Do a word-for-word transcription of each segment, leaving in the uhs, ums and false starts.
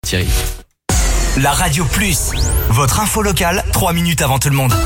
Thierry. La Radio Plus, votre info locale, trois minutes avant tout le monde.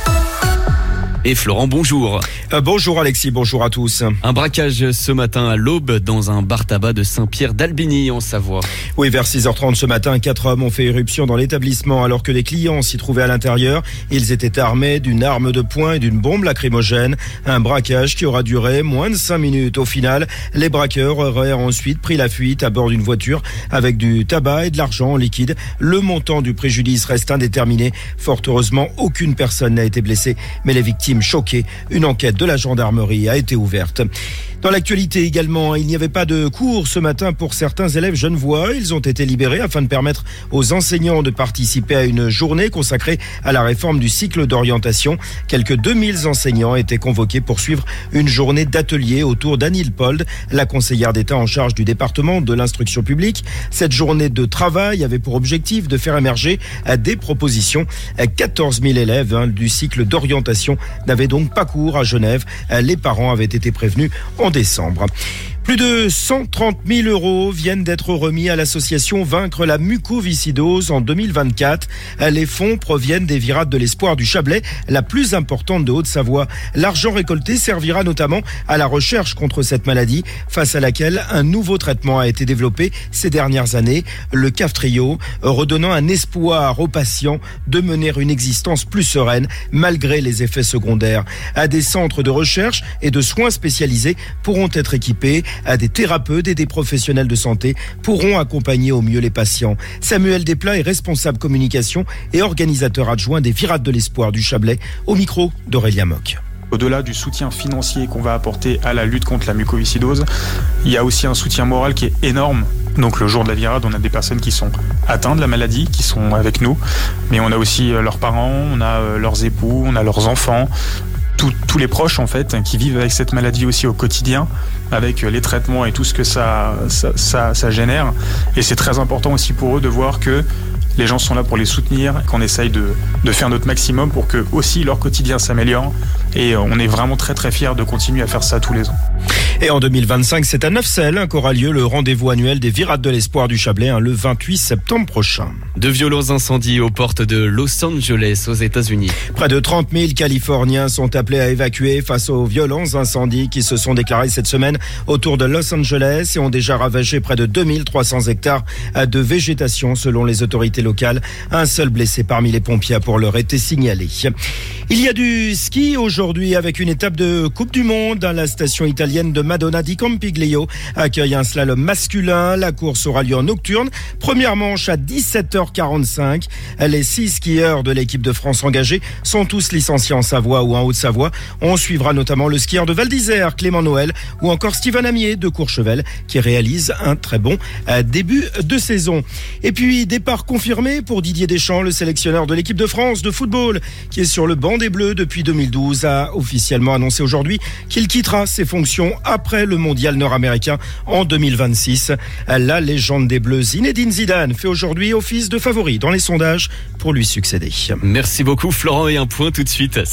Et Florent, bonjour. Euh, bonjour Alexis, bonjour à tous. Un braquage ce matin à l'aube dans un bar-tabac de Saint-Pierre d'Albigny en Savoie. Oui, vers six heures trente ce matin, quatre hommes ont fait éruption dans l'établissement alors que les clients s'y trouvaient à l'intérieur. Ils étaient armés d'une arme de poing et d'une bombe lacrymogène. Un braquage qui aura duré moins de cinq minutes. Au final, les braqueurs auraient ensuite pris la fuite à bord d'une voiture avec du tabac et de l'argent en liquide. Le montant du préjudice reste indéterminé. Fort heureusement, aucune personne n'a été blessée, mais les victimes choquées. Une enquête de la gendarmerie a été ouverte. Dans l'actualité également, il n'y avait pas de cours ce matin pour certains élèves genevois. Ils ont été libérés afin de permettre aux enseignants de participer à une journée consacrée à la réforme du cycle d'orientation. Quelques deux mille enseignants étaient convoqués pour suivre une journée d'atelier autour d'Anne Hilpold, la conseillère d'État en charge du département de l'instruction publique. Cette journée de travail avait pour objectif de faire émerger des propositions. quatorze mille élèves du cycle d'orientation n'avaient donc pas cours à Genève. Les parents avaient été prévenus en décembre. Plus de cent trente mille euros viennent d'être remis à l'association Vaincre la mucoviscidose en deux mille vingt-quatre. Les fonds proviennent des virades de l'espoir du Chablais, la plus importante de Haute-Savoie. L'argent récolté servira notamment à la recherche contre cette maladie, face à laquelle un nouveau traitement a été développé ces dernières années, le Kaftrio, redonnant un espoir aux patients de mener une existence plus sereine malgré les effets secondaires. À des centres de recherche et de soins spécialisés pourront être équipés. À des thérapeutes et des professionnels de santé pourront accompagner au mieux les patients. Samuel Desplat est responsable communication et organisateur adjoint des Virades de l'Espoir du Chablais, au micro d'Aurélien Mock. Au-delà du soutien financier qu'on va apporter à la lutte contre la mucoviscidose, il y a aussi un soutien moral qui est énorme. Donc le jour de la virade, on a des personnes qui sont atteintes de la maladie, qui sont avec nous, mais on a aussi leurs parents, on a leurs époux, on a leurs enfants. Tous, tous les proches en fait qui vivent avec cette maladie aussi au quotidien, avec les traitements et tout ce que ça, ça, ça, ça génère. Et c'est très important aussi pour eux de voir que les gens sont là pour les soutenir, qu'on essaye de, de faire notre maximum pour que aussi leur quotidien s'améliore. Et on est vraiment très très fiers de continuer à faire ça tous les ans. Et en deux mille vingt-cinq, c'est à Neufchâtel qu'aura lieu le rendez-vous annuel des Virades de l'Espoir du Chablais, hein, le vingt-huit septembre prochain. De violents incendies aux portes de Los Angeles, aux États-Unis. Près de trente mille Californiens sont appelés à évacuer face aux violents incendies qui se sont déclarés cette semaine autour de Los Angeles et ont déjà ravagé près de deux mille trois cents hectares de végétation selon les autorités locales. Un seul blessé parmi les pompiers a pour l'heure été signalé. Il y a du ski aujourd'hui avec une étape de Coupe du Monde. La station italienne de Madonna di Campiglio accueille un slalom masculin. La course aura lieu en nocturne. Première manche à dix-sept heures quarante-cinq. Les six skieurs de l'équipe de France engagés sont tous licenciés en Savoie ou en Haute-Savoie. On suivra notamment le skieur de Val d'Isère, Clément Noël, ou encore Steven Amier de Courchevel qui réalise un très bon début de saison. Et puis départ confirmé pour Didier Deschamps, le sélectionneur de l'équipe de France de football qui est sur le banc des Bleus depuis deux mille douze, a officiellement annoncé aujourd'hui qu'il quittera ses fonctions après le mondial nord-américain en deux mille vingt-six. La légende des Bleus, Zinedine Zidane, fait aujourd'hui office de favori dans les sondages pour lui succéder. Merci beaucoup Florent, et un point tout de suite.